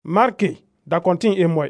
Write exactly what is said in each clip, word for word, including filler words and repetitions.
Marqué da kontin e moy.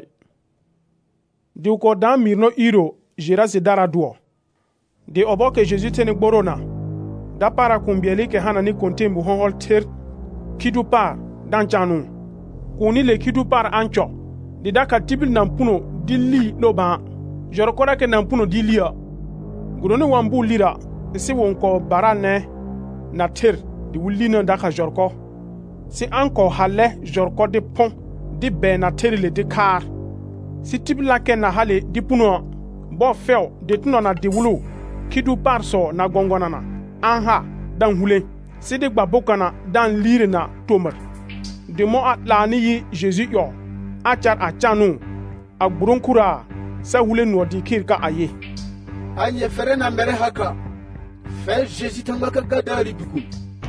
Di uko dan mirno iro jira si dara duo. Di obo ke Jésus teni gborona. Da para kumbieli ke hana ni kontin bu honhol ter kidu par dan chanu. Kuni le kidu par ancho. Di da ka tibil nampuno dili no ba. Jorokora ke nampuno dilia. Guroni wambu lira si wonko barane na ter di wulina da ka jorko. Si anko hale jorko de pon di be na ter le de kar. Si tibila ke na hale di puno bo feo de tuno na di wulu kidu parso na gongona na anha dan hule si de gbabokana dan lire na tomer de mo atlani yi Jésus yo achar achanu agburunkura sa hule no di kirka aye anye fere na mere haka fe Jésus tanga ka gadari duku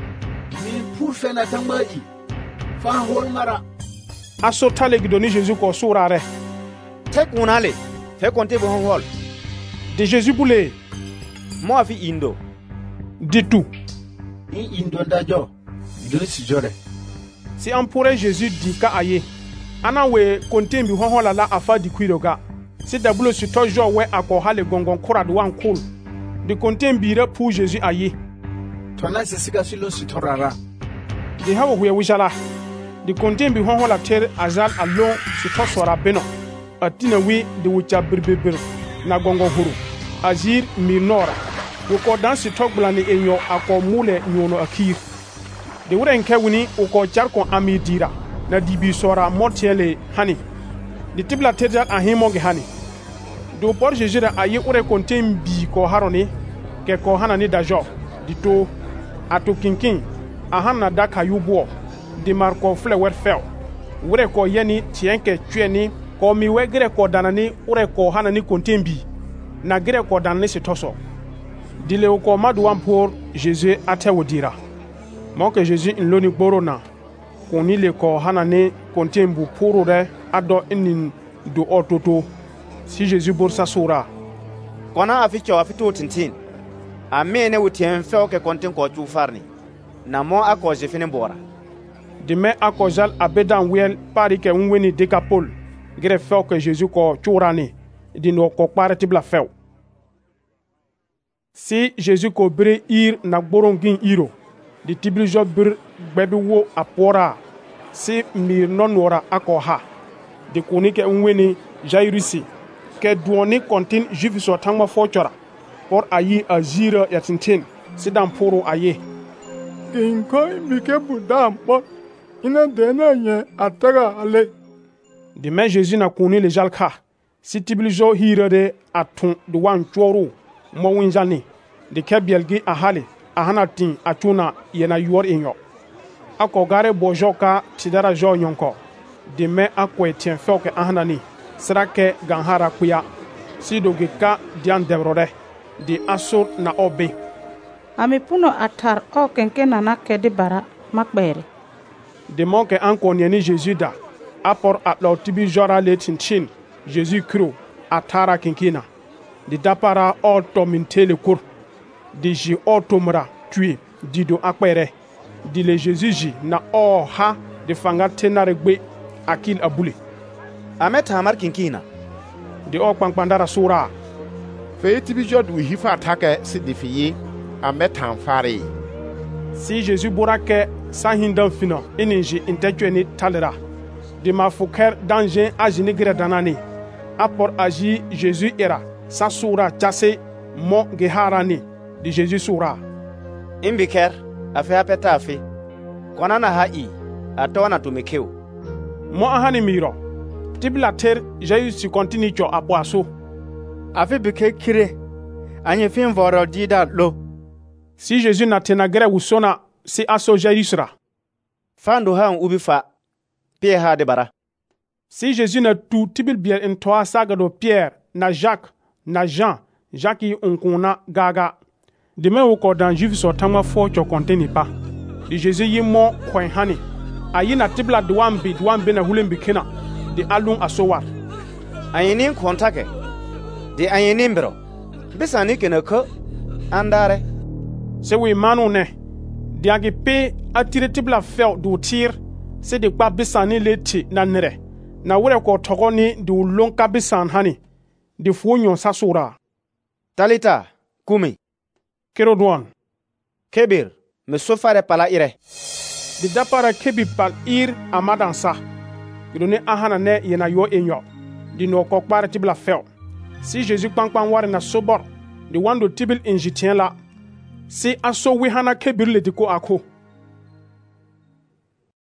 mi pour fe na tanga yi fa hol mara aso tale gidoni Jésus ko surare tek unale fe konte bo hol de Jésus boule mo afi indo ditu in indo ndajo idole si jore si ampure Jésus di ka aye ana we konte bi honhola la afa di kwiroga si dabulo si tojo we akọ hale gongon kurad wan kul di konte bi ra pu Jésus aye tona se siga silo si torara di hawo huye wishala di konte bi honhola ter azal alon si tosora beno atina wi di wucha birbibir na gongon huru azir minora uko dansi togbulani enyo ako mule nyono akir de wuren kewuni uko charko amidira na dibi sora mortiele hani di tibla tedal ahimo ge hani do por jejira ayi ure kontem bi ko haroni ke ko hanani dajo di to ato kinkin ahana daka yubo di marko flewer fel wure ko yeni tienke tweni ko mi wegre ko danani ure ko hanani kontem bi na gre ko danani sitoso dile ko maduwan pour Jésus atewodira mo que Jésus in loni borona koni le ko hanane kontembu pourure ado inin do ototo si Jésus borsa sura kona afi cho afi to tintin amene wutien fe ke konten ko tu farni na mo ako je fini bora de me akojal abedan wel pari ke unweni decapol gre fe que Jésus ko churani di no ko parati bla fe si Jésus ko bre ir na gborongin iro di tiblijo bir gbebi wo apora si mir nonora akoha de konike unweni jairisi ke duoni kontin jufiso tangma fochora por ayi azira yatintin sidan poro aye kinkoi bike budam po ina dena nye atara ale de me Jésus na koni le jalka si tiblijo hirade atun de wan choro mo winjani de kebielgi ahale ahanatin atuna yena yor inyo ako gare bojoka tidara jo nyonko de me akwe tien foke ahanani srake ganhara kuya sido geka dian debrode di asur na obe ami puno atar o kenke nana kedi bara makbere de monke anko ni Jésus da apor atlo tibi jora le tinchin Jésus kro atara kinkina di dapara o to mintele kur di ji o tomra tué di do akpere di le Jésus ji na o ha de fanga tenare gbe akil abule ameta mar kinkina di o kpankpandara sura fe tibi jod wi hifa atake si di fiye ameta fare si Jésus borake sahindan fina ininji intetweni talera di mafuker danger ajini gre danani apor aji Jésus era sa sura chase mo geharani di Jésus sura imbiker afi apeta afi kona na hai atona tumekeu mo ahani miro tibla ter Jésus si continue cho apoaso afi bike kire anye fin voro dida lo si Jésus na tenagre wusona si aso jaisra fando ha ubi fa pie ha de bara si Jésus na tu tibil biel en toa sagado Pierre na Jacques na Jean Jacques onkuna gaga de me ko dan juif so tama fo cho konteni pa di Jésus yimo kwen hani ayi na tibla de wan bi de wan be na hulen bikina di alun asowar ayinin kontake di ayinin bro bisani kenako andare se we manu ne di agi pe atire tibla fel du tir si di kpa bisan ni le ti na nere na wure ko togo ni di ulon ka bisan hani di fu nyon sasura. Talita, kumi. Kero duan. Kebir, me sofare pala ire. Di dapara kebi pal ir amadan sa. Gidone ahana ne yena yo enyo. Di no kokpare tibla feo. Si Jésus kpankpan wari na sobor, di wando tibil injitien la. Si aso wihana kebir le diko ako.